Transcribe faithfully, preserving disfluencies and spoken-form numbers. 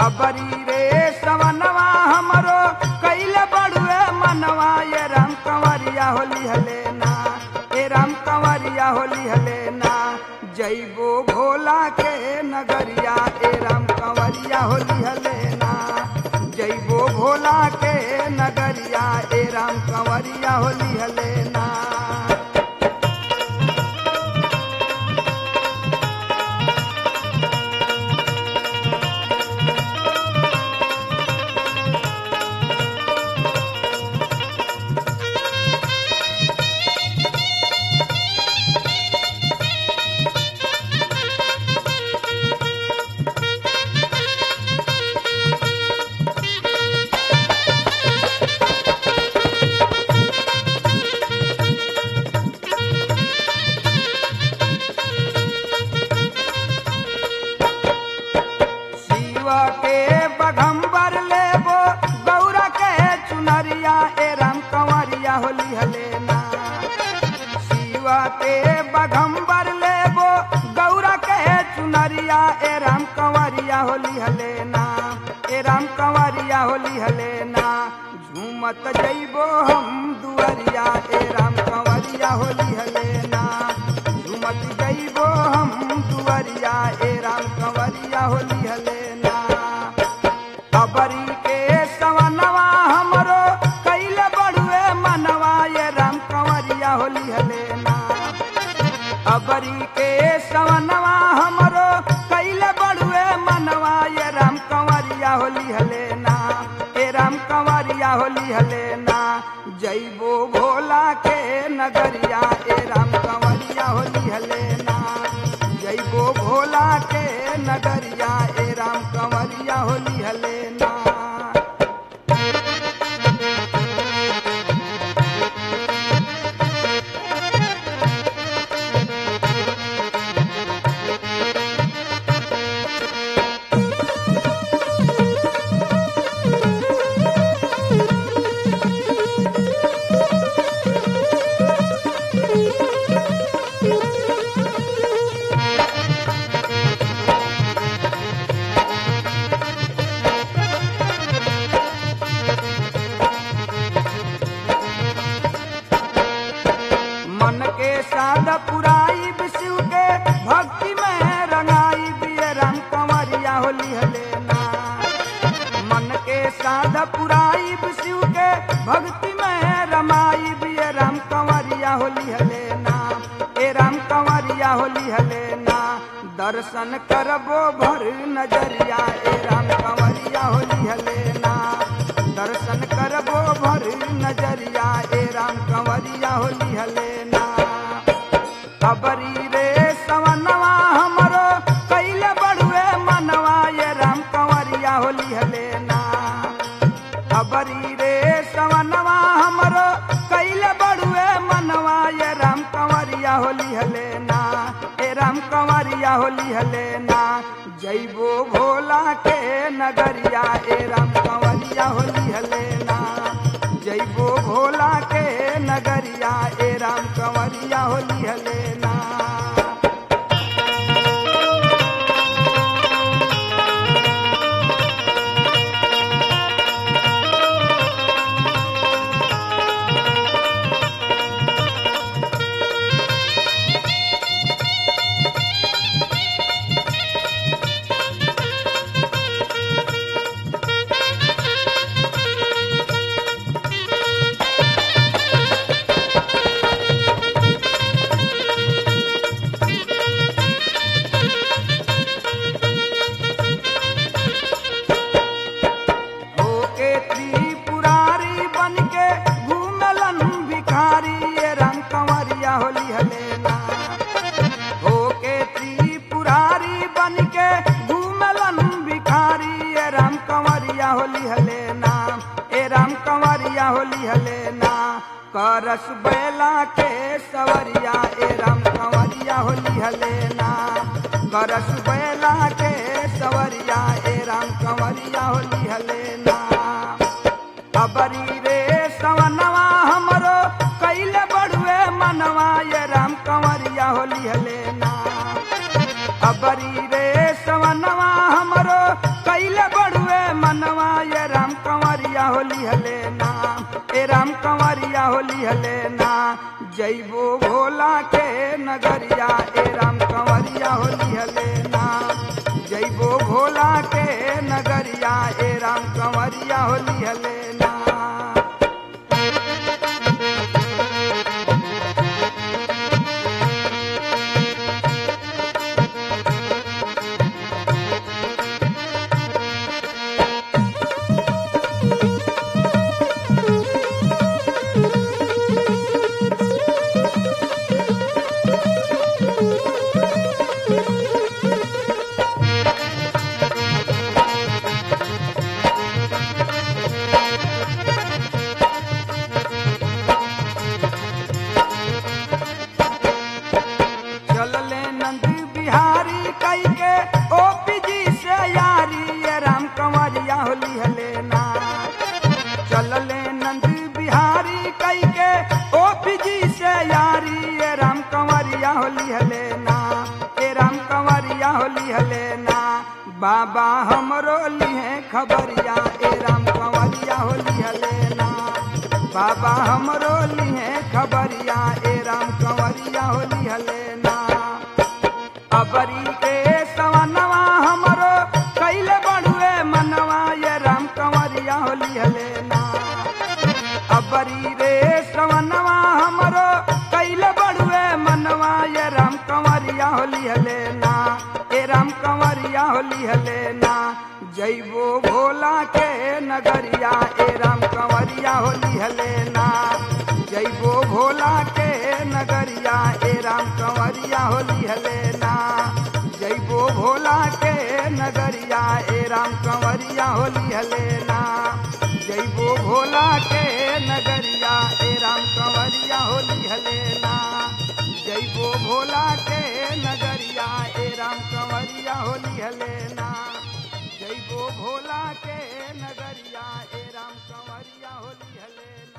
अबरी रे सवनवा हमरो कैले बड़ुए मनवा ये राम कंवरिया होली हलेना ए राम कंवरिया होली हलेना जैबो भोला के नगरिया ए राम कंवरिया होली हलेना जैबो भोला के नगरिया ए राम कंवरिया होली हलेना। के बघम्बर लेबो गौरा के चुनरिया ए राम कंवरिया होली हलेना शिवा के बघम्बर लेबो गौरा के चुनरिया ए राम कंवरिया होली हलेना ए राम कंवरिया होली हलेना झूमत जइबो हम दुअरिया ए राम कंवरिया होली हलेना झूमत जइबो हम दुअरिया ए राम कंवरिया होली हलेना। अबरी के सवनवा हमरो कैले बड़ुए मनवा ये राम कंवरिया होली हलेना अबरी के सवनवा हमरो कैले बड़ुए मनवा ये राम कंवरिया होली हलेना ए राम कंवरिया होली हलेना जैबो भोला के नगरिया ए राम कंवरिया होली हलेना जैबो भोला के नगरिया ए राम कंवरिया होली हलेना। मन के साध पुराई शिव के भक्ति में रंगाई बिये राम कंवरिया होली हलेना मन के साध पुराई शिव के भक्ति में रमाई बिये राम कंवरिया होली हलेना ए राम कंवरिया होली हलेना दर्शन करबो भर नजरिया ए राम कंवरिया होली हलेना दर्शन करबो भर नजरिया ए राम कंवरिया होली हलेना। अबरी रे सवनवा हमरो कैले बड़ुए मनवा ये राम कंवरिया होली हलेना अबरी रे सवनवा हमरो कैले बड़ुए मनवा ये राम कंवरिया होली हलेना ए राम कंवरिया होली हलेना जैबो भोला के नगरिया ए राम कंवरिया होली हलेना जैबो भोला के नगरिया ए राम कंवरिया होली हलेना। होली हलेना ए राम कंवरिया होली हलेना करस बैला के सवरिया ए राम कंवरिया होली हलेना करस बैला के सवरिया ए राम कंवरिया होली हलेना। अबरी रे सवनवा हमरो कैले बड़ुए मनवा ये राम कंवरिया होली हलेना अबरी रे सवनवा हमरो कैले बड़ुए लिहलेना जैबो भोला के नगरिया ए राम कंवरिया हो लिहलेना जैबो भोला के नगरिया ए राम कंवरिया हो लिहलेना चलले नंद बिहारी कई के ओ पीजी से यारी ये राम कंवरिया हो लिहलेना चलले नंद बिहारी कई के ओ पीजी से यारी ये राम कंवरिया हो लिहलेना ए राम कंवरिया हो लिहलेना बाबा हमरो लिहे खबरिया ए राम कंवरिया हो लिहलेना बाबा हमरो लिहे खबरिया ए राम कंवरिया हो लिहलेना अबरी के सवनवा हमरो कैले बड़ुए मनवा ये राम कंवरिया हो लिहलेना अबरी रे सवनवा हमरो कैले बड़ुए मनवा ये राम कंवरिया हो लिहलेना ए राम कंवरिया हो लिहलेना जैबो भोला के नगरिया ए राम कंवरिया हो लिहलेना जैबो भोला के नगरिया ए राम कंवरिया हो लिहलेना जैबो भोला के नगरिया ए राम कंवरिया हो लिहलेना जैबो भोला के नगरिया ए राम कंवरिया हो लिहलेना जैबो भोला के नगरिया ए राम कंवरिया हो लिहलेना जैबो भोला के नगरिया ए राम कंवरिया हो लिहलेना।